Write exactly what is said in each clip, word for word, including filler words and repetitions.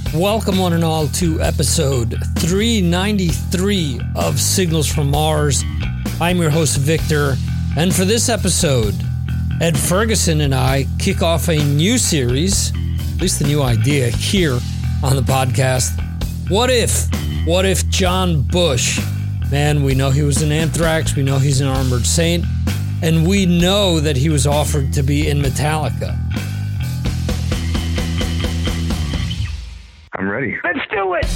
Welcome one and all to episode three ninety-three of Signals from Mars. I'm your host, Victor, and for this episode, Ed Ferguson and I kick off a new series, at least the new idea here on the podcast. What if? What if John Bush? Man, we know he was in Anthrax, we know he's an Armored Saint, and we know that he was offered to be in Metallica. I'm ready. Let's do it!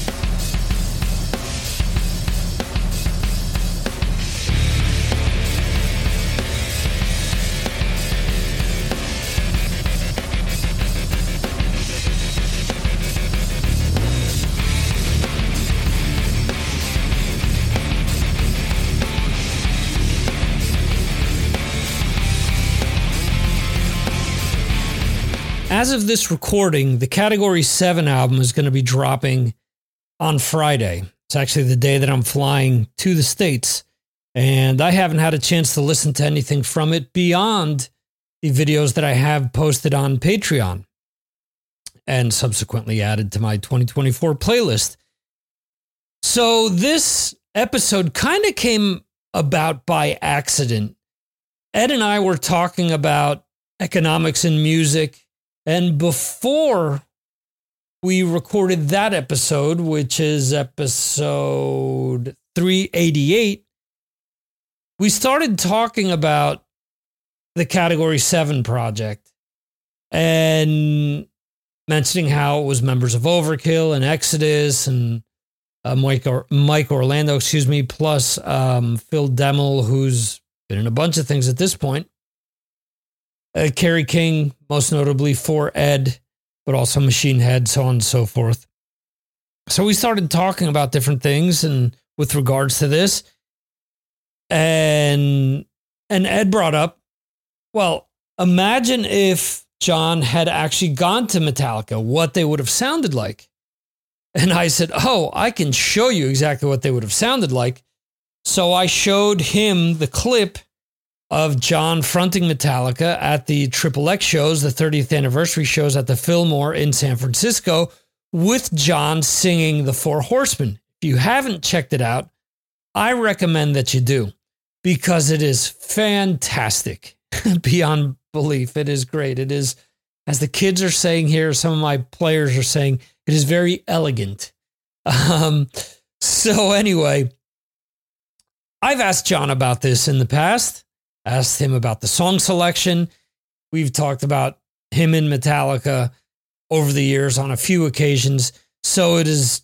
As of this recording, the Category seven album is going to be dropping on Friday. It's actually the day that I'm flying to the States, and I haven't had a chance to listen to anything from it beyond the videos that I have posted on Patreon and subsequently added to my twenty twenty-four playlist. So this episode kind of came about by accident. Ed and I were talking about economics in music. And before we recorded that episode, which is episode three eighty-eight, we started talking about the Category seven project and mentioning how it was members of Overkill and Exodus and uh, Mike, or- Mike Orlando, excuse me, plus um, Phil Demmel, who's been in a bunch of things at this point. Uh, Kerry King, most notably for Ed, but also Machine Head, so on and so forth. So we started talking about different things and with regards to this. And, and Ed brought up, well, imagine if John had actually gone to Metallica, what they would have sounded like. And I said, oh, I can show you exactly what they would have sounded like. So I showed him the clip of John fronting Metallica at the Triple X shows, the thirtieth anniversary shows at the Fillmore in San Francisco, with John singing The Four Horsemen. If you haven't checked it out, I recommend that you do, because it is fantastic beyond belief. It is great. It is, as the kids are saying here, some of my players are saying, it is very elegant. Um, so anyway, I've asked John about this in the past. Asked him about the song selection. We've talked about him in Metallica over the years on a few occasions. So it is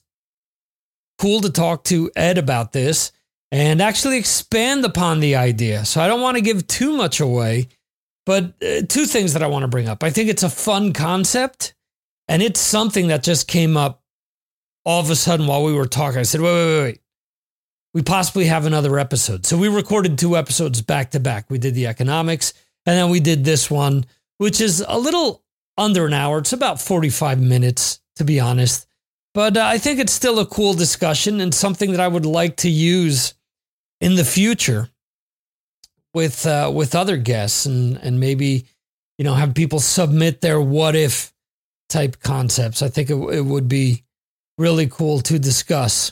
cool to talk to Ed about this and actually expand upon the idea. So I don't want to give too much away, but uh, two things that I want to bring up. I think it's a fun concept, and it's something that just came up all of a sudden while we were talking. I said, wait, wait, wait, wait. We possibly have another episode. So we recorded two episodes back to back. We did the economics, and then we did this one, which is a little under an hour. It's about forty-five minutes, to be honest. But uh, I think it's still a cool discussion and something that I would like to use in the future with uh, with other guests, and, and maybe, you know, have people submit their what if type concepts. I think it, it would be really cool to discuss.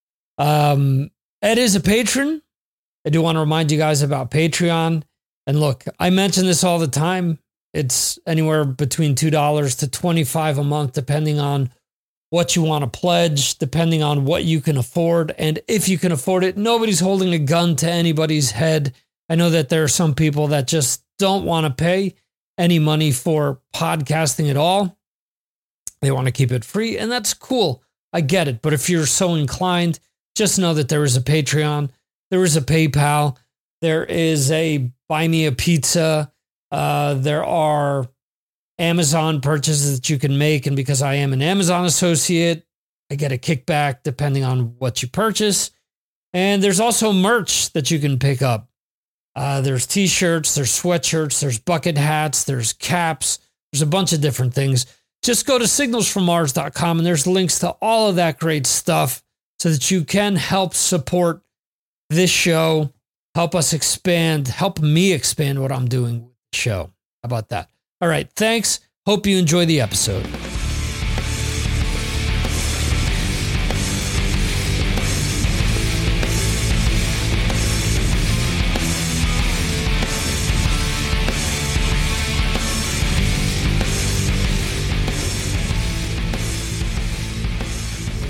Um, Ed is a patron. I do want to remind you guys about Patreon. And look, I mention this all the time. It's anywhere between two dollars to twenty-five dollars a month, depending on what you want to pledge, depending on what you can afford. And if you can afford it, nobody's holding a gun to anybody's head. I know that there are some people that just don't want to pay any money for podcasting at all. They want to keep it free, and that's cool. I get it. But if you're so inclined, just know that there is a Patreon, there is a PayPal, there is a Buy Me a Pizza, uh, there are Amazon purchases that you can make, and because I am an Amazon associate, I get a kickback depending on what you purchase. And there's also merch that you can pick up. Uh, there's t-shirts, there's sweatshirts, there's bucket hats, there's caps, there's a bunch of different things. Just go to signals from mars dot com, and there's links to all of that great stuff, so that you can help support this show, help us expand, help me expand what I'm doing with the show. How about that? All right, thanks. Hope you enjoy the episode.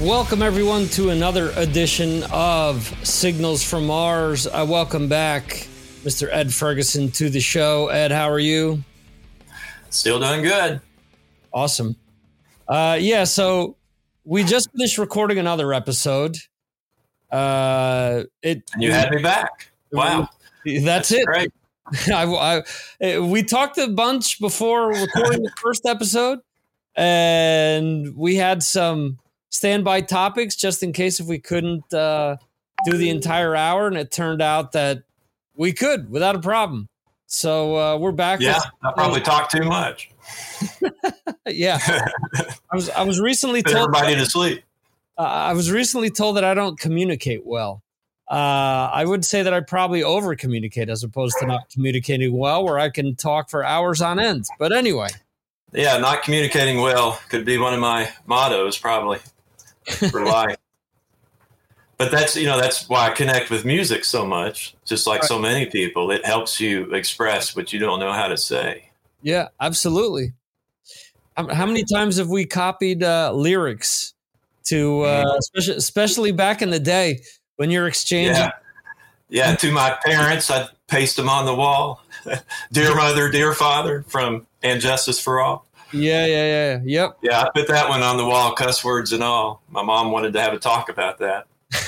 Welcome, everyone, to another edition of Signals from Mars. I welcome back Mister Ed Ferguson to the show. Ed, how are you? Still doing good. Awesome. Uh, yeah, so we just finished recording another episode. Uh, it and you had me back. Wow. That's, That's it. Great. I, I, we talked a bunch before recording the first episode, and we had some standby topics just in case if we couldn't uh, do the entire hour, and it turned out that we could without a problem. So uh, we're back. Yeah, with, I probably uh, talked too much. Yeah, I was. I was recently Put told everybody to sleep. Uh, I was recently told that I don't communicate well. Uh, I would say that I probably over communicate as opposed to not communicating well, where I can talk for hours on end. But anyway, yeah, not communicating well could be one of my mottos, probably. For life. But that's, you know, that's why I connect with music so much, just like right. so many people. It helps you express what you don't know how to say. Yeah, absolutely. How many times have we copied uh, lyrics to, uh, especially, especially back in the day when you're exchanging? Yeah. yeah, to my parents, I'd paste them on the wall. Dear mother, dear father, from And Justice for All. Yeah, yeah, yeah. Yep. Yeah, I put that one on the wall, cuss words and all. My mom wanted to have a talk about that.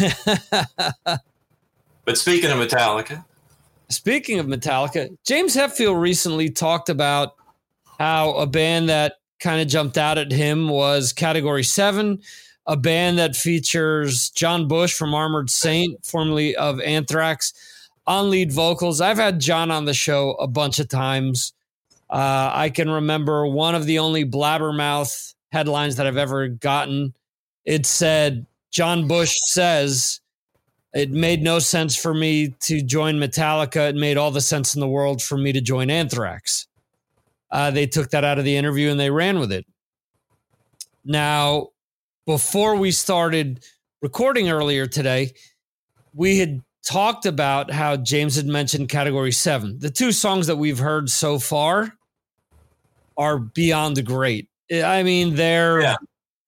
But speaking of Metallica. Speaking of Metallica, James Hetfield recently talked about how a band that kind of jumped out at him was Category seven, a band that features John Bush from Armored Saint, formerly of Anthrax, on lead vocals. I've had John on the show a bunch of times. Uh, I can remember one of the only blabbermouth headlines that I've ever gotten. It said, John Bush says, it made no sense for me to join Metallica. It made all the sense in the world for me to join Anthrax. Uh, they took that out of the interview and they ran with it. Now, before we started recording earlier today, we had talked about how James had mentioned Category seven. The two songs that we've heard so far are beyond great. I mean, they're yeah.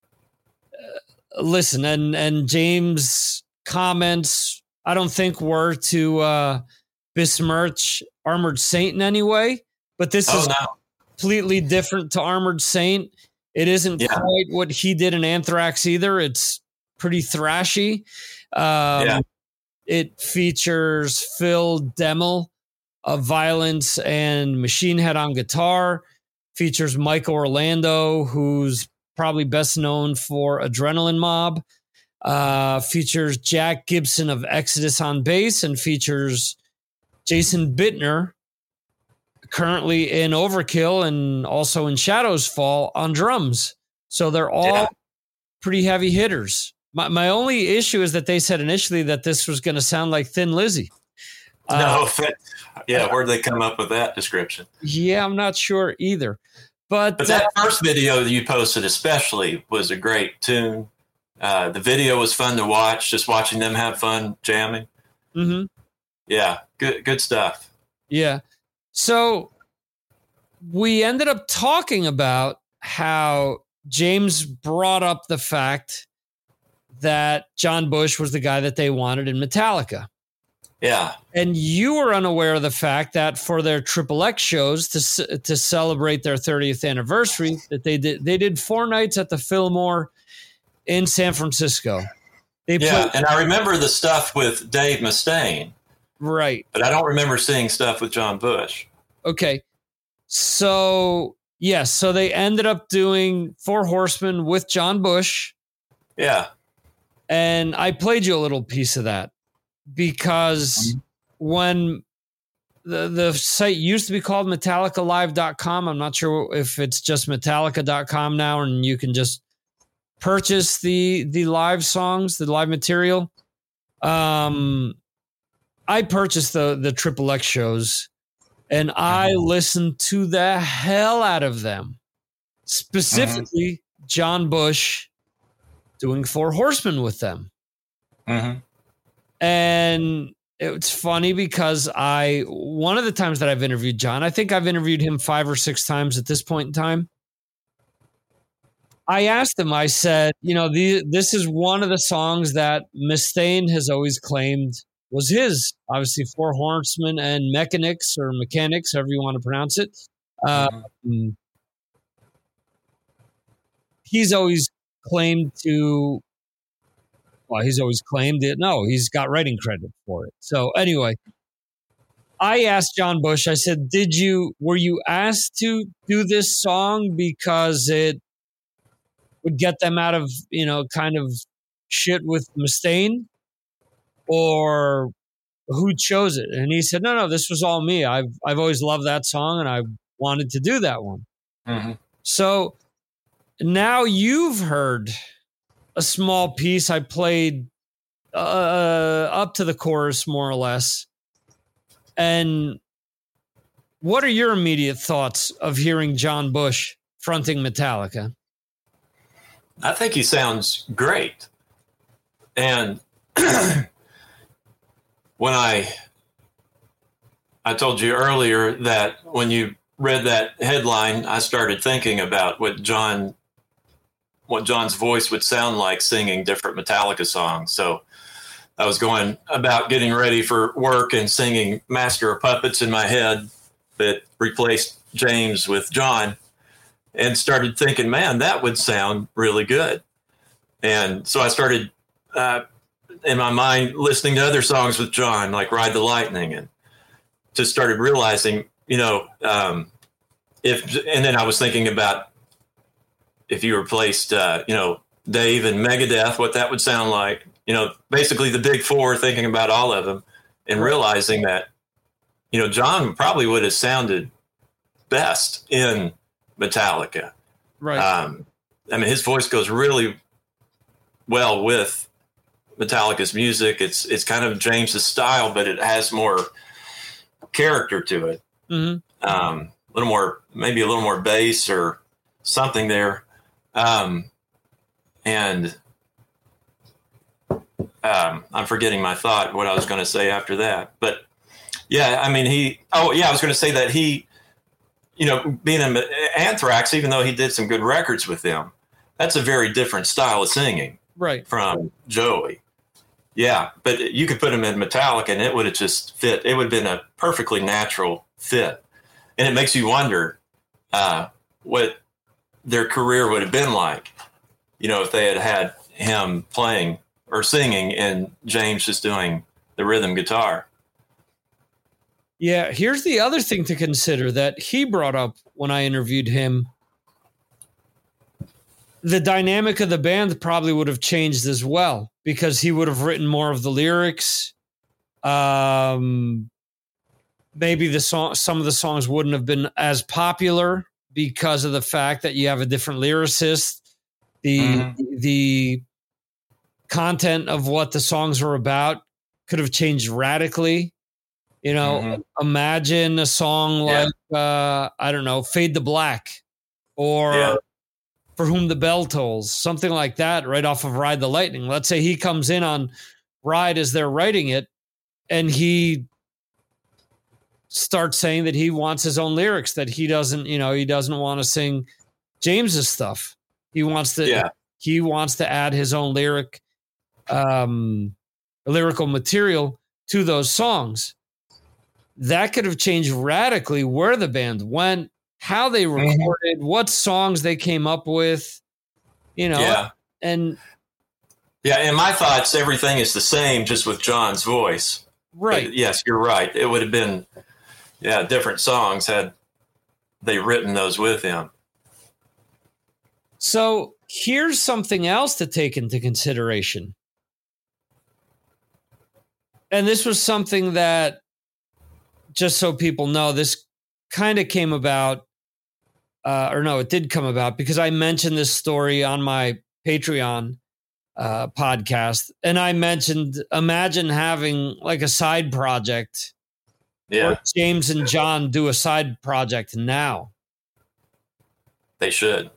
uh, listen, and and James' comments, I don't think were to uh, besmirch Armored Saint in any way, but this oh, is no. completely different to Armored Saint. It isn't yeah. quite what he did in Anthrax either. It's pretty thrashy. Um, yeah. It features Phil Demmel of Violence and Machine Head on guitar. Features Michael Orlando, who's probably best known for Adrenaline Mob. Uh, features Jack Gibson of Exodus on bass, and features Jason Bittner, currently in Overkill and also in Shadows Fall, on drums. So they're all yeah. pretty heavy hitters. My my only issue is that they said initially that this was going to sound like Thin Lizzy. No, uh, yeah, where'd they come up with that description? Yeah, I'm not sure either. But, but that uh, first video that you posted especially was a great tune. Uh, the video was fun to watch, just watching them have fun jamming. Mm-hmm. Yeah, good good stuff. Yeah. So we ended up talking about how James brought up the fact that John Bush was the guy that they wanted in Metallica. Yeah. And you were unaware of the fact that for their Triple X shows to to celebrate their thirtieth anniversary, that they did they did four nights at the Fillmore in San Francisco. They yeah, played, and I remember the stuff with Dave Mustaine. Right. But I don't remember seeing stuff with John Bush. Okay. So, yes, so they ended up doing Four Horsemen with John Bush. Yeah. And I played you a little piece of that. Because when the the site used to be called Metallica Live dot com, I'm not sure if it's just Metallica dot com now, and you can just purchase the the live songs, the live material. Um, I purchased the the Triple X shows, and I mm-hmm. listened to the hell out of them. Specifically, mm-hmm. John Bush doing Four Horsemen with them. Mm-hmm. And it's funny because I, one of the times that I've interviewed John, I think I've interviewed him five or six times at this point in time. I asked him, I said, you know, the, this is one of the songs that Mustaine has always claimed was his. Obviously, Four Horsemen and Mechanics or Mechanics, however you want to pronounce it. Mm-hmm. Um, he's always claimed to, well, he's always claimed it. No, he's got writing credit for it. So anyway, I asked John Bush, I said, did you, were you asked to do this song because it would get them out of, you know, kind of shit with Mustaine, or who chose it? And he said, no, no, this was all me. I've, I've always loved that song and I wanted to do that one. Mm-hmm. So now you've heard a small piece. I played uh, up to the chorus, more or less. And what are your immediate thoughts of hearing John Bush fronting Metallica? I think he sounds great. And when I I told you earlier that when you read that headline, I started thinking about what John what John's voice would sound like singing different Metallica songs. So I was going about getting ready for work and singing Master of Puppets in my head that replaced James with John, and started thinking, man, that would sound really good. And so I started uh, in my mind listening to other songs with John, like Ride the Lightning, and just started realizing, you know, um, if, and then I was thinking about if you replaced, uh, you know, Dave and Megadeth, what that would sound like, you know, basically the big four, thinking about all of them and realizing that, you know, John probably would have sounded best in Metallica. Right. Um, I mean, his voice goes really well with Metallica's music. It's it's kind of James's style, but it has more character to it. Mm-hmm. Um, a little more, maybe a little more bass or something there. Um, and um, I'm forgetting my thought, what I was going to say after that. But yeah, I mean, he, oh yeah, I was going to say that he, you know, being in Anthrax, even though he did some good records with them, that's a very different style of singing, right, from Joey. Yeah, but you could put him in Metallica and it would have just fit. It would have been a perfectly natural fit. And it makes you wonder uh, what their career would have been like, you know, if they had had him playing or singing and James just doing the rhythm guitar. Yeah, here's the other thing to consider that he brought up when I interviewed him. The dynamic of the band probably would have changed as well, because he would have written more of the lyrics. Um, maybe the song, some of the songs wouldn't have been as popular because of the fact that you have a different lyricist. The mm-hmm. the content of what the songs were about could have changed radically. You know, mm-hmm. imagine a song like, yeah. uh, I don't know, Fade to Black, or yeah. For Whom the Bell Tolls, something like that, right off of Ride the Lightning. Let's say he comes in on Ride as they're writing it, and he starts saying that he wants his own lyrics, that he doesn't, you know, he doesn't want to sing James's stuff. He wants to, yeah. he wants to add his own lyric, um, lyrical material to those songs. That could have changed radically where the band went, how they recorded, mm-hmm. what songs they came up with, you know, yeah. and yeah. In my thoughts, everything is the same, just with John's voice. Right. But yes, you're right. It would have been, yeah, different songs had they written those with him. So here's something else to take into consideration. And this was something that, just so people know, this kind of came about, uh, or no, it did come about because I mentioned this story on my Patreon uh, podcast. And I mentioned, imagine having like a side project. Yeah. Or James and John do a side project now. They should.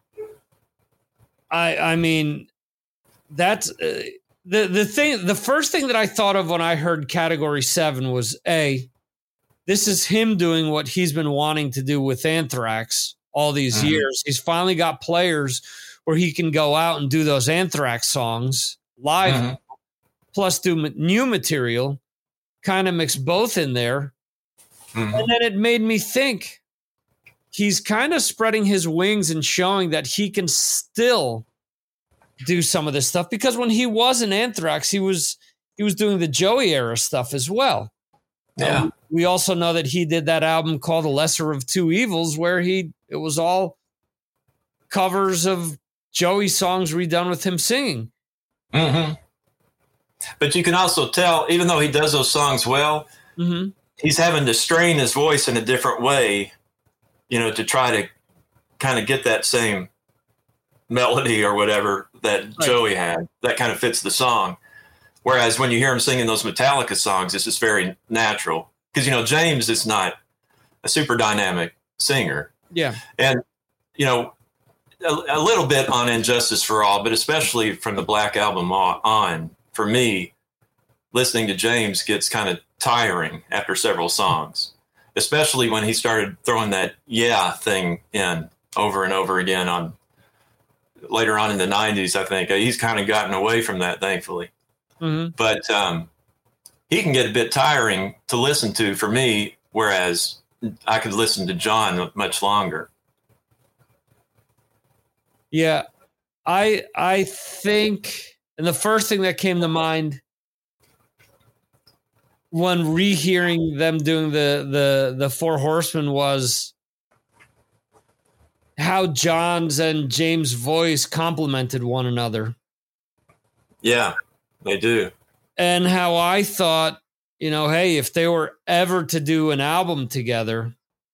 I I mean, that's uh, the the thing. The first thing that I thought of when I heard Category Seven was, A, this is him doing what he's been wanting to do with Anthrax all these mm-hmm. years. He's finally got players where he can go out and do those Anthrax songs live, mm-hmm. plus do m- new material, kind of mix both in there. Mm-hmm. And then it made me think he's kind of spreading his wings and showing that he can still do some of this stuff, because when he was in Anthrax, he was he was doing the Joey era stuff as well. Yeah. Um, we also know that he did that album called The Lesser of Two Evils, where he it was all covers of Joey songs redone with him singing. Mm-hmm. But you can also tell, even though he does those songs well, mm-hmm. he's having to strain his voice in a different way, you know, to try to kind of get that same melody or whatever that right. Joey had. That kind of fits the song. Whereas when you hear him singing those Metallica songs, it's just very natural. Because, you know, James is not a super dynamic singer. Yeah. And, you know, a, a little bit on Injustice for All, but especially from the Black Album on, for me, listening to James gets kind of tiring after several songs, especially when he started throwing that yeah thing in over and over again on later on in the nineties. I think he's kind of gotten away from that, thankfully. Mm-hmm. But um, he can get a bit tiring to listen to for me, whereas I could listen to John much longer. Yeah, I I think, and the first thing that came to mind when rehearing them doing the the the Four Horsemen was how John's and James' voice complemented one another. Yeah, they do. And how I thought, you know, hey, if they were ever to do an album together,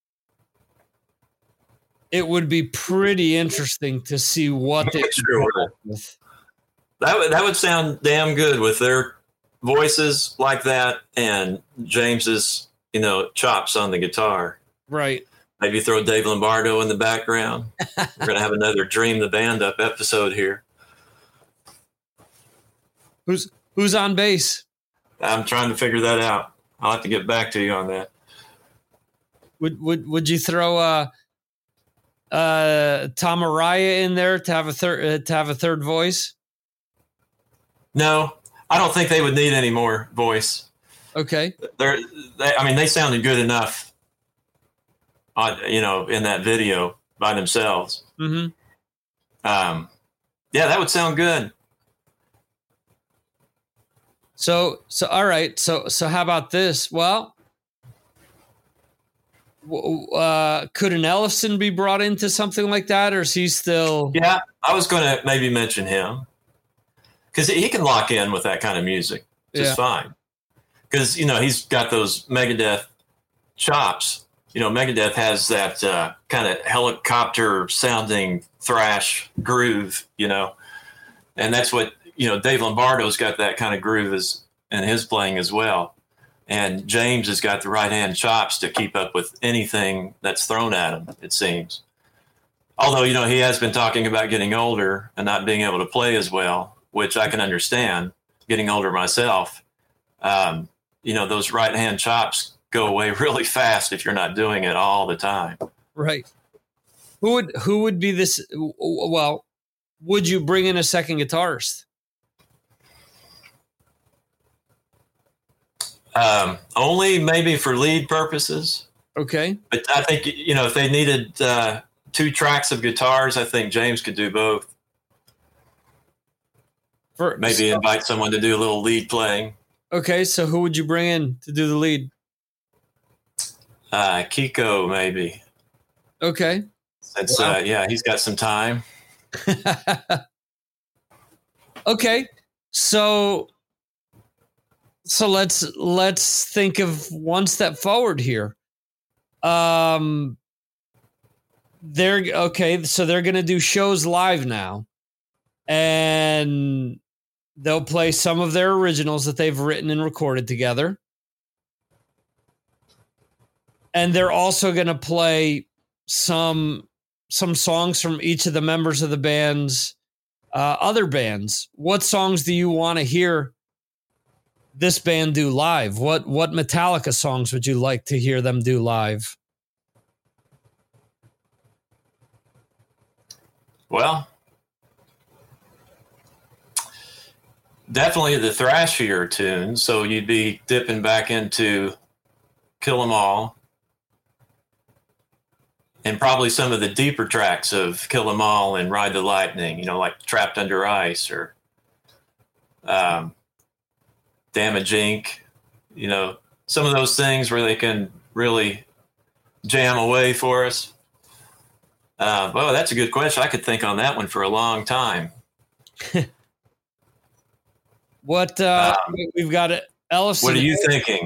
it would be pretty interesting to see what they sure could with. That would, that would sound damn good with their voices like that and James's, you know, chops on the guitar. Right. Maybe throw Dave Lombardo in the background. We're going to have another Dream the Band Up episode here. Who's who's on bass? I'm trying to figure that out. I'll have to get back to you on that. Would would would you throw uh uh Tom Araya in there to have a third uh, to have a third voice? No, I don't think they would need any more voice. Okay. They're they, I mean, they sounded good enough on, you know, in that video by themselves. Mm-hmm. Um, yeah, that would sound good. So, so all right. So, so how about this? Well, uh, could an Ellefson be brought into something like that, or is he still? Yeah, I was going to maybe mention him because he can lock in with that kind of music just yeah. fine. Because, you know, he's got those Megadeth chops. You know, Megadeth has that uh, kind of helicopter sounding thrash groove, you know, and that's what. You know, Dave Lombardo's got that kind of groove as, in his playing as well. And James has got the right-hand chops to keep up with anything that's thrown at him, it seems. Although, you know, he has been talking about getting older and not being able to play as well, which I can understand, getting older myself. Um, you know, those right-hand chops go away really fast if you're not doing it all the time. Right. Who would who would be this? Well, would you bring in a second guitarist? Um, only maybe for lead purposes. Okay. But I think, you know, if they needed uh, two tracks of guitars, I think James could do both. For, maybe so, invite someone to do a little lead playing. Okay, so who would you bring in to do the lead? Uh, Kiko, maybe. Okay. Since, wow. uh, yeah, he's got some time. Okay, so... So let's let's think of one step forward here. Um, they're okay. So they're going to do shows live now, and they'll play some of their originals that they've written and recorded together. And they're also going to play some some songs from each of the members of the band's uh, other bands. What songs do you want to hear this band do live? What what Metallica songs would you like to hear them do live? Well, definitely the thrashier tunes. So you'd be dipping back into Kill 'Em All, and probably some of the deeper tracks of Kill 'Em All and Ride the Lightning, you know, like Trapped Under Ice or um, Damage Incorporated, you know, some of those things where they can really jam away for us. Uh, well, that's a good question. I could think on that one for a long time. What uh, um, we've got it, Ellefson. What are you thinking?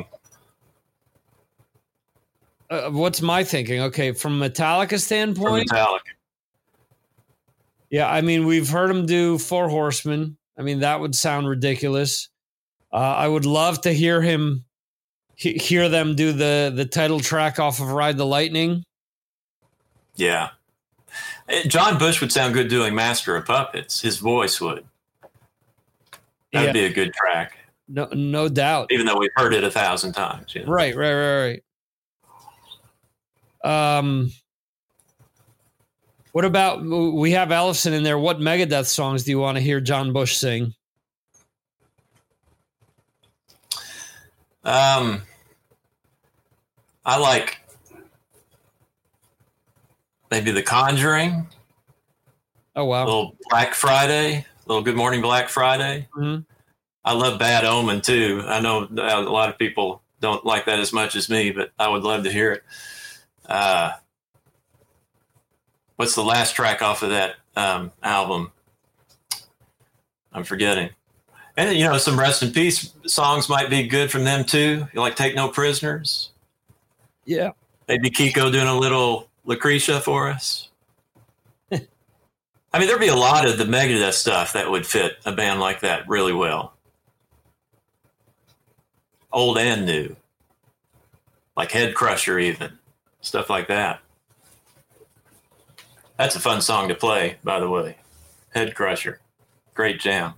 Uh, what's my thinking? Okay, from Metallica standpoint, From Metallica. Yeah, I mean, we've heard him do Four Horsemen. I mean, that would sound ridiculous. Uh, I would love to hear him he, hear them do the the title track off of Ride the Lightning. Yeah, John Bush would sound good doing Master of Puppets. His voice would. That'd yeah. be a good track. No, no doubt. Even though we've heard it a thousand times. You know? Right, right, right, right. Um, what about, we have Ellefson in there. What Megadeth songs do you want to hear John Bush sing? Um, I like maybe The Conjuring. Oh, wow. A little Black Friday, a little Good Morning Black Friday. Mm-hmm. I love Bad Omen too. I know a lot of people don't like that as much as me, but I would love to hear it. Uh, what's the last track off of that um, album? I'm forgetting. And, you know, some Rest in Peace songs might be good from them too. You like Take No Prisoners? Yeah. Maybe Kiko doing a little Lucretia for us. I mean, there'd be a lot of the Megadeth stuff that would fit a band like that really well. Old and new. Like Head Crusher even. Stuff like that. That's a fun song to play, by the way. Head Crusher. Great jam.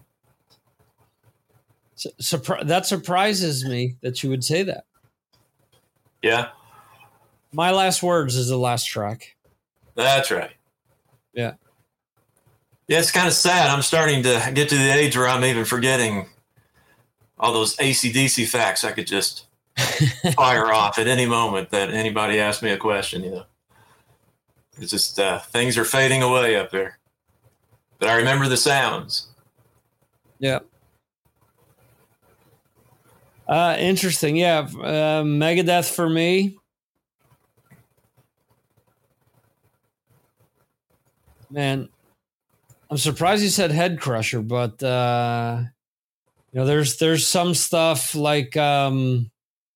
Surpri- that surprises me that you would say that. Yeah. My Last Words is the last track. That's right. Yeah. Yeah, it's kind of sad. I'm starting to get to the age where I'm even forgetting all those A C D C facts I could just fire off at any moment that anybody asks me a question, you know. It's just, uh, things are fading away up there. But I remember the sounds. Yeah. Uh, interesting. Yeah. Uh, Megadeth for me. Man, I'm surprised you said Head Crusher, but uh, you know, there's there's some stuff like um,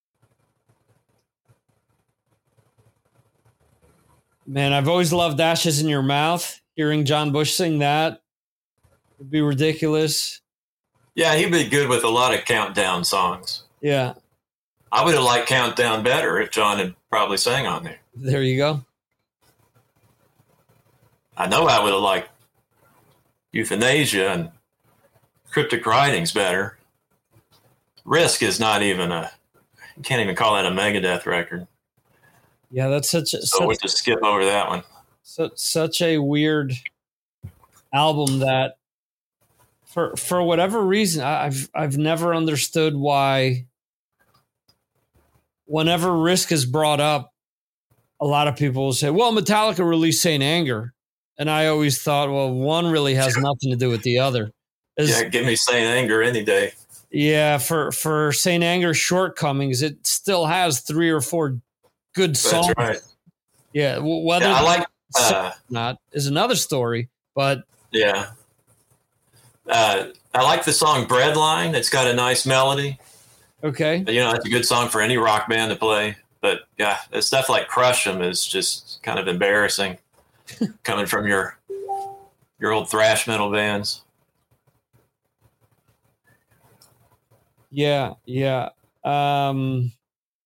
man, I've always loved Ashes in Your Mouth. Hearing John Bush sing that would be ridiculous. Yeah, he'd be good with a lot of Countdown songs. Yeah. I would have liked Countdown better if John had probably sang on there. There you go. I know I would have liked Euthanasia and Cryptic Writings better. Risk is not even a, you can't even call that a Megadeth record. Yeah, that's such a... So such, we'll just skip over that one. Such, such a weird album that for for whatever reason, I, I've I've never understood why whenever Risk is brought up, a lot of people will say, well, Metallica released Saint Anger. And I always thought, well, one really has nothing to do with the other. As, yeah, give me Saint Anger any day. Yeah, for, for Saint Anger's shortcomings, it still has three or four good songs. That's right. Yeah, whether yeah, I like uh, or not is another story, but yeah, uh, I like the song "Breadline." It's got a nice melody. Okay, you know, it's a good song for any rock band to play. But yeah, stuff like "Crush 'Em" is just kind of embarrassing. Coming from your your old thrash metal bands. Yeah, yeah. Um,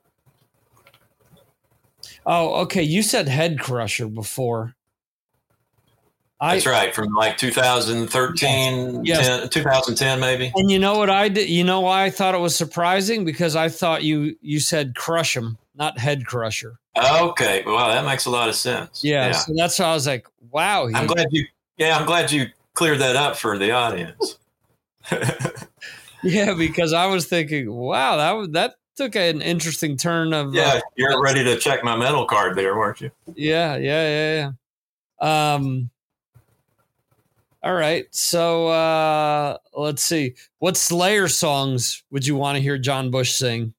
oh, okay. You said Head Crusher before. That's I, right, from like two thousand thirteen, yes. ten, two thousand ten maybe. And you know what I did? You know why I thought it was surprising? Because I thought you you said Crush 'Em, not Head Crusher. Okay, well, that makes a lot of sense. Yeah, yeah. So that's why I was like, wow. I'm glad you. Yeah, I'm glad you cleared that up for the audience. Yeah, because I was thinking, wow, that was, that took an interesting turn of. Yeah, uh, you're ready to check my metal card there, weren't you? Yeah, yeah, yeah, yeah. Um, all right, so uh, let's see. What Slayer songs would you want to hear John Bush sing?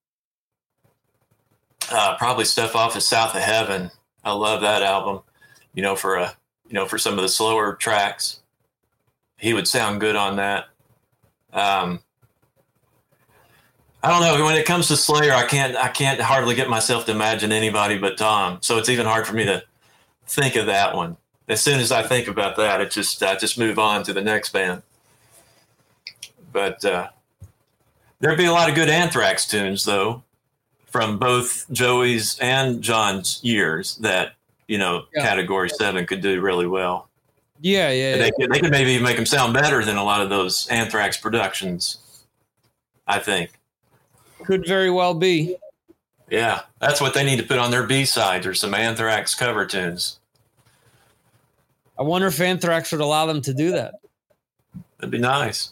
Uh, probably stuff off of South of Heaven. I love that album. You know, for a you know for some of the slower tracks, he would sound good on that. Um, I don't know. When it comes to Slayer, I can't I can't hardly get myself to imagine anybody but Tom. So it's even hard for me to think of that one. As soon as I think about that, it just I just move on to the next band. But uh, there'd be a lot of good Anthrax tunes, though, from both Joey's and John's years that, you know, yeah. Category seven could do really well. Yeah, yeah. They, yeah. Could, they could maybe even make them sound better than a lot of those Anthrax productions, I think. Could very well be. Yeah, that's what they need to put on their B-sides or some Anthrax cover tunes. I wonder if Anthrax would allow them to do that. That'd be nice.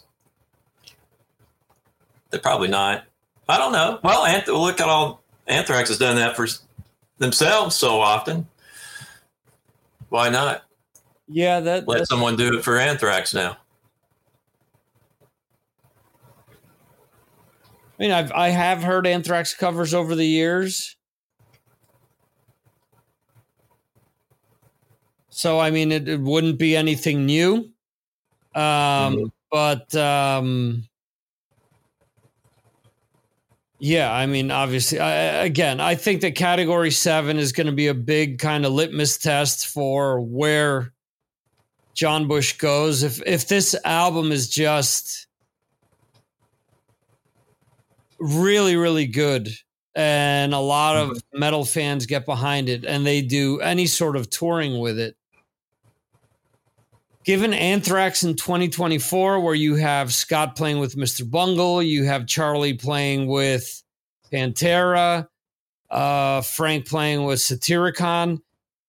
They're probably not. I don't know. Well, Anth- look at all Anthrax has done that for themselves so often. Why not? Yeah, that let someone do it for Anthrax now. I mean, I've I have heard Anthrax covers over the years. So, I mean, it, it wouldn't be anything new. Um, mm-hmm. But, um, yeah, I mean, obviously, I, again, I think that Category seven is going to be a big kind of litmus test for where John Bush goes. If if this album is just really, really good and a lot of metal fans get behind it and they do any sort of touring with it, given Anthrax in twenty twenty-four, where you have Scott playing with Mister Bungle, you have Charlie playing with Pantera, uh, Frank playing with Satyricon,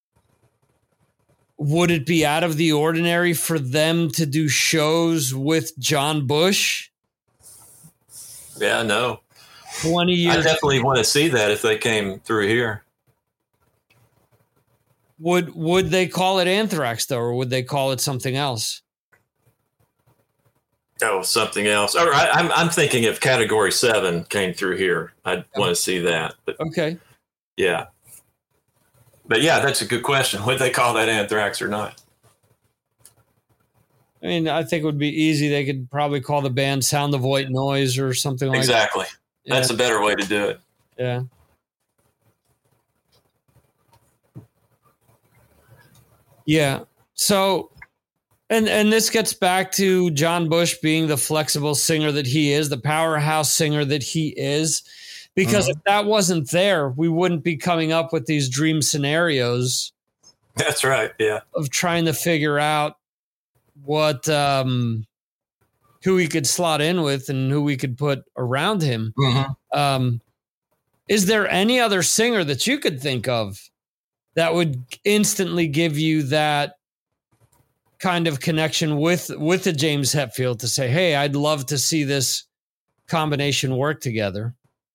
would it be out of the ordinary for them to do shows with John Bush? Yeah, no. twenty years. I definitely want to see that if they came through here. Would would they call it Anthrax, though, or would they call it something else? Oh, something else. All right, I'm I'm thinking if Category seven came through here, I'd okay. want to see that. But, okay. Yeah. But yeah, that's a good question. Would they call that Anthrax or not? I mean, I think it would be easy. They could probably call the band Sound of White Noise or something like exactly. that. Exactly. That's yeah. a better way to do it. Yeah. Yeah. So, and and this gets back to John Bush being the flexible singer that he is, the powerhouse singer that he is, because mm-hmm. if that wasn't there, we wouldn't be coming up with these dream scenarios. That's right. Yeah. Of trying to figure out what, um, who we could slot in with and who we could put around him. Mm-hmm. Um, is there any other singer that you could think of that would instantly give you that kind of connection with, with the James Hetfield to say, hey, I'd love to see this combination work together?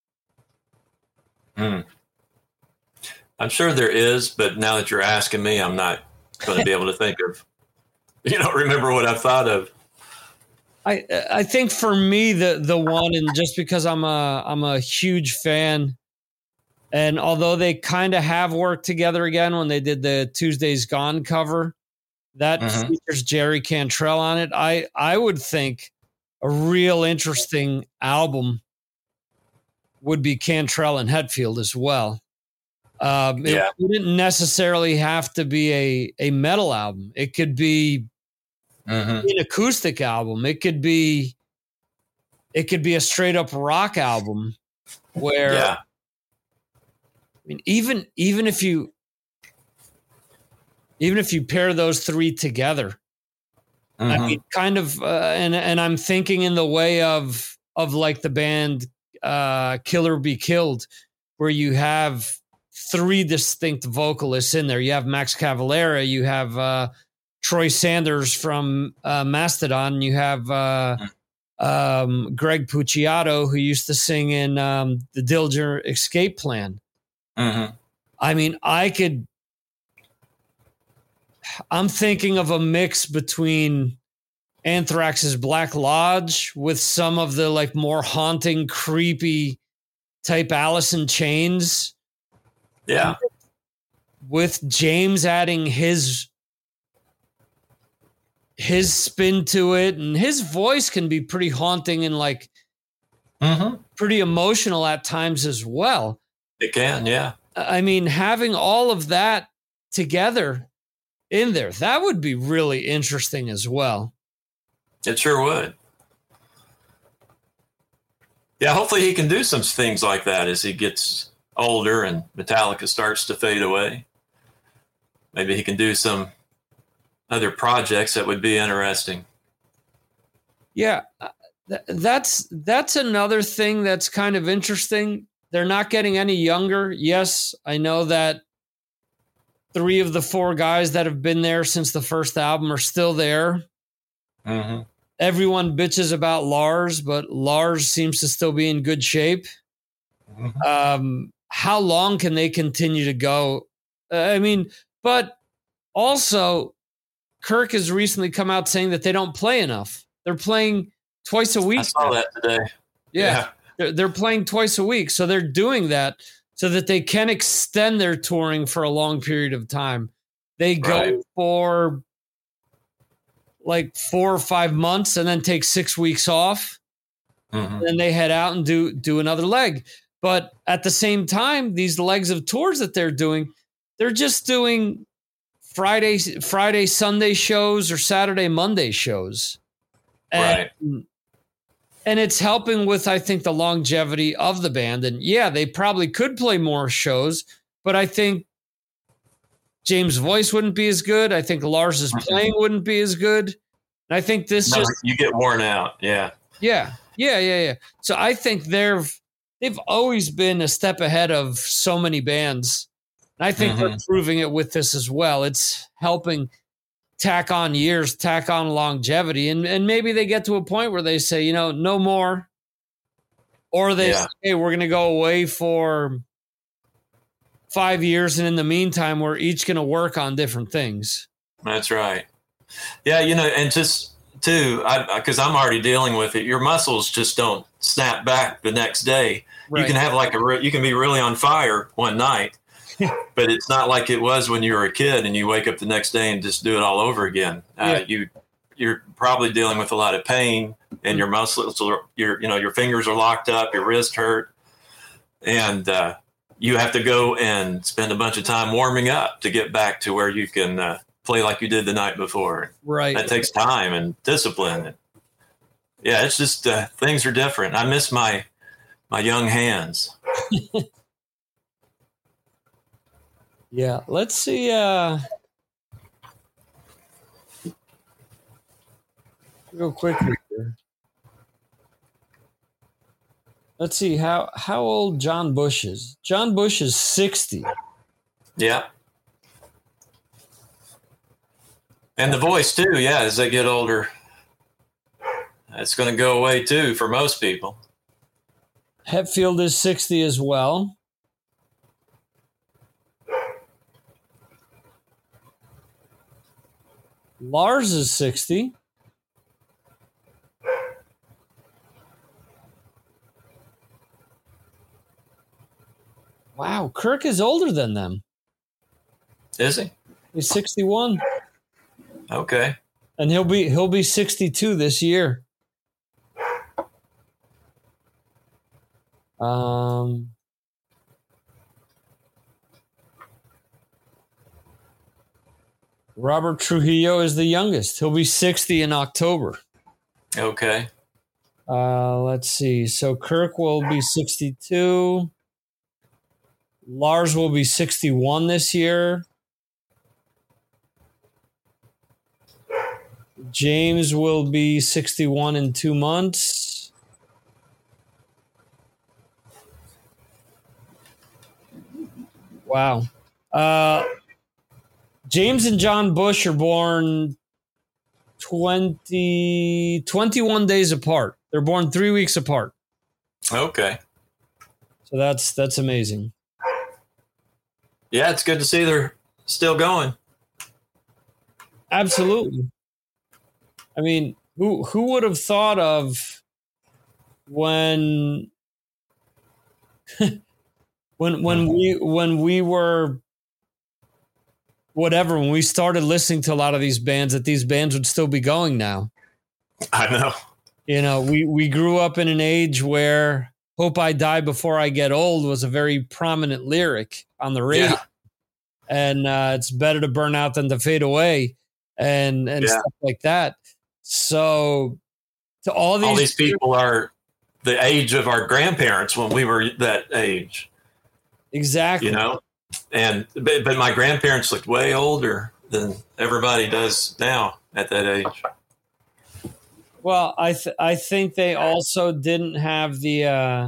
Mm. I'm sure there is, but now that you're asking me, I'm not going to be able to think of, you don't remember what I've thought of. I I think for me, the, the one, and just because I'm a, I'm a huge fan, and although they kind of have worked together again when they did the Tuesday's Gone cover, that mm-hmm. features Jerry Cantrell on it. I, I would think a real interesting album would be Cantrell and Hetfield as well. Um, it yeah. wouldn't necessarily have to be a, a metal album. It could be mm-hmm. an acoustic album. It could be it could be a straight up rock album where yeah. I mean, even even if you even if you pair those three together, mm-hmm. I mean, kind of, uh, and and I'm thinking in the way of of like the band uh, Killer Be Killed, where you have three distinct vocalists in there. You have Max Cavalera, you have uh, Troy Sanders from uh, Mastodon, you have uh, um, Greg Puciato, who used to sing in um, the Dillinger Escape Plan. Mm-hmm. I mean, I could, I'm thinking of a mix between Anthrax's Black Lodge with some of the like more haunting, creepy type Alice in Chains. Yeah. With James adding his his spin to it, and his voice can be pretty haunting and like mm-hmm. pretty emotional at times as well. It can, yeah. I mean, having all of that together in there, that would be really interesting as well. It sure would. Yeah, hopefully he can do some things like that as he gets older and Metallica starts to fade away. Maybe he can do some other projects that would be interesting. Yeah, th- that's that's another thing that's kind of interesting. They're not getting any younger. Yes, I know that three of the four guys that have been there since the first album are still there. Mm-hmm. Everyone bitches about Lars, but Lars seems to still be in good shape. Mm-hmm. Um, how long can they continue to go? Uh, I mean, but also, Kirk has recently come out saying that they don't play enough. They're playing twice a week. I saw that today. Yeah, yeah. They're, they're playing twice a week. So they're doing that so that they can extend their touring for a long period of time. They go right. for like four or five months and then take six weeks off. Mm-hmm. And then they head out and do, do another leg. But at the same time, these legs of tours that they're doing, they're just doing Friday, Friday, Sunday shows or Saturday, Monday shows. And, right. and it's helping with, I think, the longevity of the band. And yeah, they probably could play more shows, but I think James' voice wouldn't be as good. I think Lars's mm-hmm. playing wouldn't be as good. And I think this no, just... You get worn out, yeah. Yeah, yeah, yeah, yeah. So I think they're, they've always been a step ahead of so many bands. And I think mm-hmm. they're proving it with this as well. It's helping tack on years, tack on longevity. And, and maybe they get to a point where they say, you know, no more. Or they yeah. say, hey, we're going to go away for five years. And in the meantime, we're each going to work on different things. That's right. Yeah, you know, and just too, because I'm already dealing with it, your muscles just don't snap back the next day. Right. You can have like a, re- you can be really on fire one night. But it's not like it was when you were a kid and you wake up the next day and just do it all over again. Uh, yeah. You, you're probably dealing with a lot of pain, and your muscles, are, your, you know, your fingers are locked up, your wrist hurt, and uh, you have to go and spend a bunch of time warming up to get back to where you can uh, play like you did the night before. Right. That takes time and discipline. And yeah, it's just uh, things are different. I miss my my young hands. Yeah, let's see. Uh, real quickly here. Let's see how how old John Bush is. John Bush is sixty. Yeah. And the voice too, yeah, as they get older. It's going to go away too for most people. Hetfield is sixty as well. Lars is sixty. Wow, Kirk is older than them. Is he? He's sixty-one. Okay. And he'll be he'll be sixty-two this year. Um Robert Trujillo is the youngest. He'll be sixty in October. Okay. Uh, let's see. So Kirk will be sixty-two. Lars will be sixty-one this year. James will be sixty-one in two months. Wow. Uh, James and John Bush are born twenty, twenty-one days apart. They're born three weeks apart. Okay. So that's that's amazing. Yeah, it's good to see they're still going. Absolutely. I mean, who who would have thought of when when when we when we were whatever, when we started listening to a lot of these bands, that these bands would still be going now. I know. You know, we, we grew up in an age where "Hope I Die Before I Get Old" was a very prominent lyric on the radio. Yeah. And uh, it's better to burn out than to fade away and, and Yeah. stuff like that. So to all these, all these people are the age of our grandparents when we were that age. Exactly. You know, and but, but my grandparents looked way older than everybody does now at that age. Well, I th- I think they also didn't have the uh,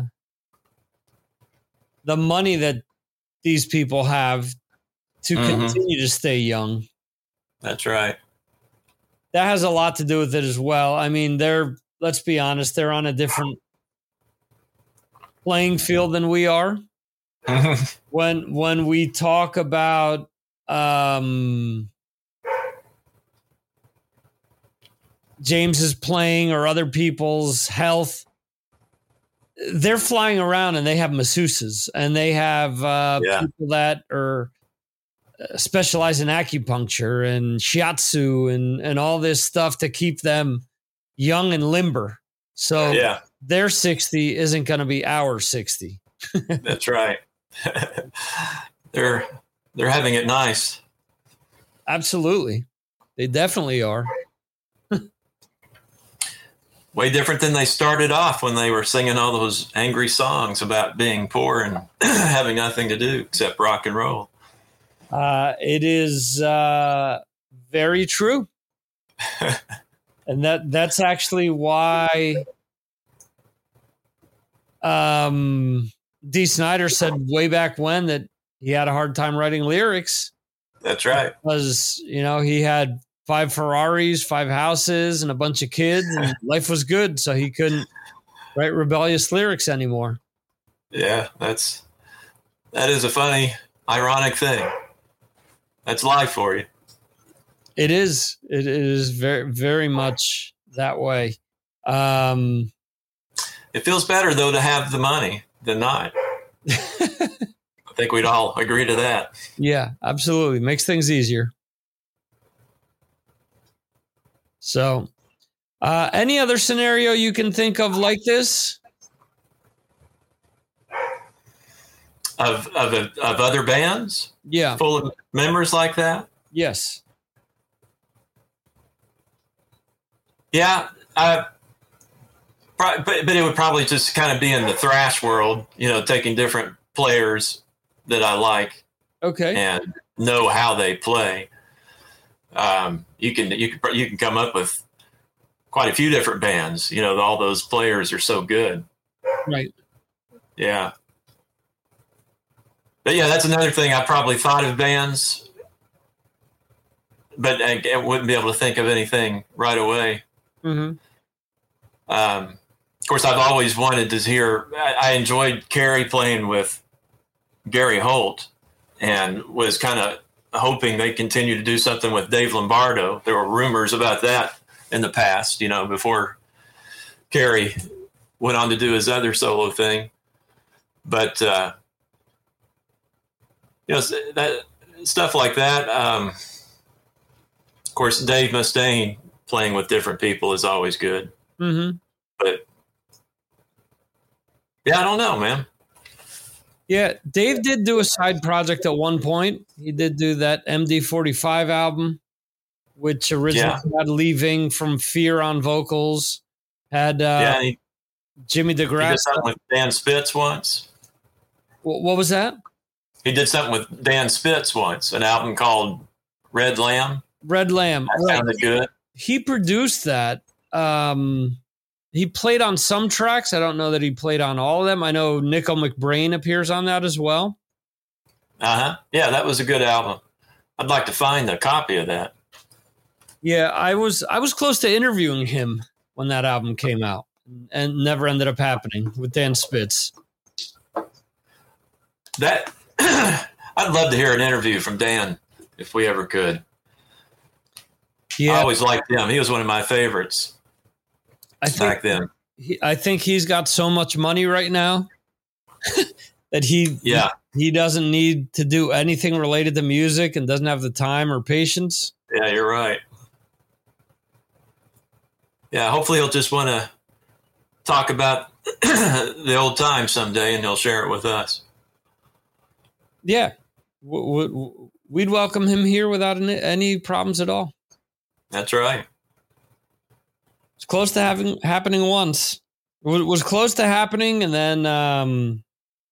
the money that these people have to Mhm. continue to stay young. That's right. That has a lot to do with it as well. I mean, they're, let's be honest, they're on a different playing field than we are. When when we talk about um, James's playing or other people's health, they're flying around and they have masseuses and they have uh, Yeah. people that are uh, specialize in acupuncture and shiatsu and, and all this stuff to keep them young and limber. So Yeah, their sixty isn't going to be our sixty. that's right. they're they're having it nice. Absolutely. They definitely are. Way different than they started off when they were singing all those angry songs about being poor and having nothing to do except rock and roll. Uh, it is uh, very true. And that that's actually why um, Dee Snider said way back when that he had a hard time writing lyrics That's right. because, you know, he had five Ferraris, five houses, and a bunch of kids, and life was good, so he couldn't write rebellious lyrics anymore. Yeah, that's that is a funny, ironic thing. That's life for you. It is. It is very, very much that way. Um, It feels better though to have the money than not. I think we'd all agree to that. yeah, absolutely. Makes things easier. So, uh, any other scenario you can think of like this? Of of of other bands Yeah. full of members like that. Yes. Yeah, I, but but it would probably just kind of be in the thrash world, you know, taking different players that I like Okay. and know how they play. Um, you can you can you can come up with quite a few different bands. You know, all those players are so good. Right. Yeah. But yeah, that's another thing. I probably thought of bands, but I, I wouldn't be able to think of anything right away. Mm-hmm. Um, of course, I've always wanted to hear. I, I enjoyed Carrie playing with Gary Holt, and was kind of hoping they continue to do something with Dave Lombardo. There were rumors about that in the past, you know, before Carrie went on to do his other solo thing. But uh, you know, that stuff like that. Um, of course, Dave Mustaine playing with different people is always good. Mm-hmm. But yeah, I don't know, man. Yeah, Dave did do a side project at one point. He did do that M D forty-five album, which originally Yeah. had Leaving from Fear on vocals. Had uh, yeah, he, Jimmy he did DeGrasse. something with Dan Spitz once. Wh- What was that? He did something with Dan Spitz once, an album called Red Lamb. Red Lamb. That Right. sounded good. He produced that. Um, he played on some tracks. I don't know that he played on all of them. I know Nickel McBrain appears on that as well. Uh huh. Yeah, that was a good album. I'd like to find a copy of that. Yeah, I was I was close to interviewing him when that album came out. and never ended up happening with Dan Spitz. That I'd love to hear an interview from Dan if we ever could. Yeah. I always liked him. He was one of my favorites I think, back then. He, I think he's got so much money right now that he yeah. he doesn't need to do anything related to music and doesn't have the time or patience. Yeah, you're right. Yeah, hopefully he'll just want to talk about the old times someday and he'll share it with us. Yeah, we'd welcome him here without any problems at all. That's right. It's close to having happening once. It was close to happening, and then um,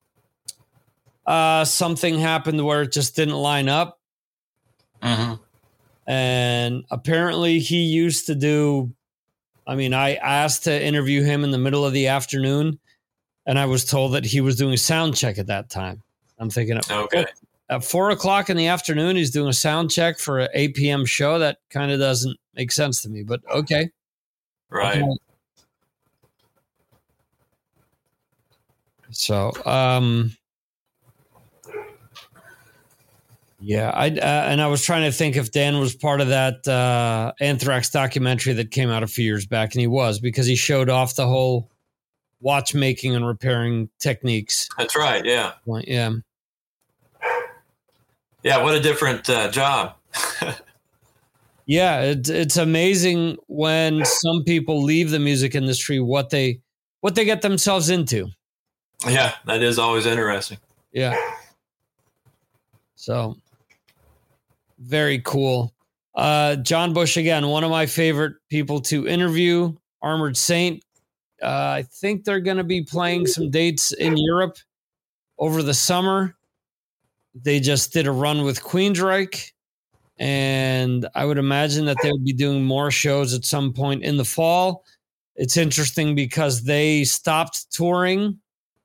uh, something happened where it just didn't line up. Mm-hmm. And apparently he used to do, I mean, I asked to interview him in the middle of the afternoon, and I was told that he was doing a sound check at that time. I'm thinking, okay. At four o'clock in the afternoon, he's doing a sound check for an eight p.m. show. That kind of doesn't make sense to me, but okay. Right. Okay. So, um, yeah, I uh, and I was trying to think if Dan was part of that uh, Anthrax documentary that came out a few years back, and he was, because he showed off the whole watchmaking and repairing techniques. That's right. Yeah. Yeah. Yeah, what a different uh, job. Yeah, it's it's amazing when some people leave the music industry what they what they get themselves into. Yeah, that is always interesting. Yeah. So very cool. Uh, John Bush, again, one of my favorite people to interview. Armored Saint. Uh, I think they're going to be playing some dates in Europe over the summer. They just did a run with Queensryche, and I would imagine that they would be doing more shows at some point in the fall. It's interesting because they stopped touring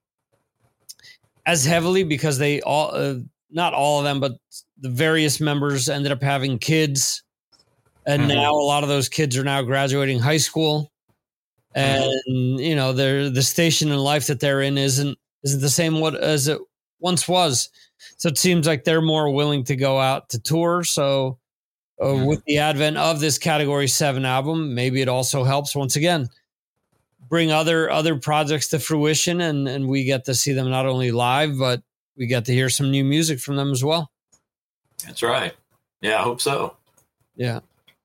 as heavily because they all, uh, not all of them, but the various members ended up having kids. And mm-hmm. now a lot of those kids are now graduating high school. And, mm-hmm. you know, they're, the station in life that they're in isn't, isn't the same what as it once was. So it seems like they're more willing to go out to tour. So uh, mm-hmm. with the advent of this Category seven album, maybe it also helps once again bring other other projects to fruition, and, and we get to see them not only live, but we get to hear some new music from them as well. That's right. Yeah, I hope so. Yeah.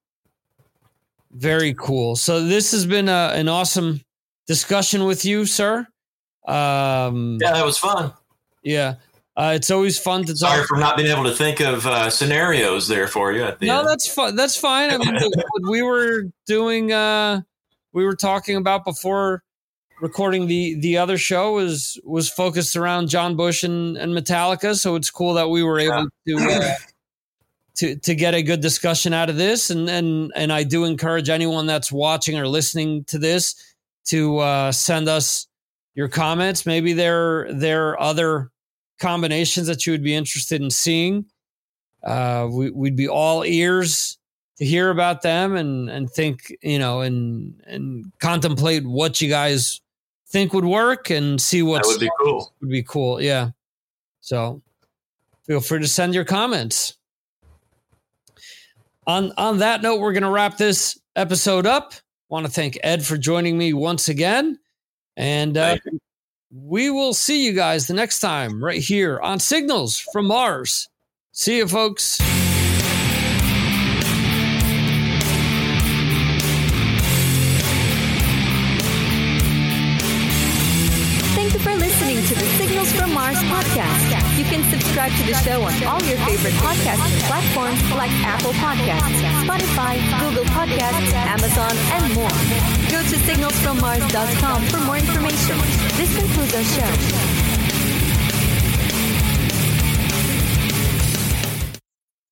Very cool. So this has been a, an awesome discussion with you, sir. Um, yeah, that was fun. Yeah. Uh, it's always fun to talk. Sorry for not being able to think of uh, scenarios there for you. At the no, end. that's fine. That's fine. I mean, what we were doing, uh, we were talking about before recording the the other show was was focused around John Bush and, and Metallica. So it's cool that we were able yeah. to uh, to to get a good discussion out of this. And and and I do encourage anyone that's watching or listening to this to uh, send us your comments. Maybe there there are other combinations that you would be interested in seeing. Uh, we, we'd be all ears to hear about them and, and think, you know, and, and contemplate what you guys think would work and see what would be cool. Would be cool. Yeah. So feel free to send your comments. On, on that note, we're going to wrap this episode up. Want to thank Ed for joining me once again. And, uh, we will see you guys the next time right here on Signals from Mars. See you, folks. Thank you for listening to the Signals from Mars podcast. You can subscribe to the show on all your favorite podcast platforms like Apple Podcasts, Spotify, Google Podcasts, Amazon, and more. Go to signals from mars dot com for more information. This concludes our show.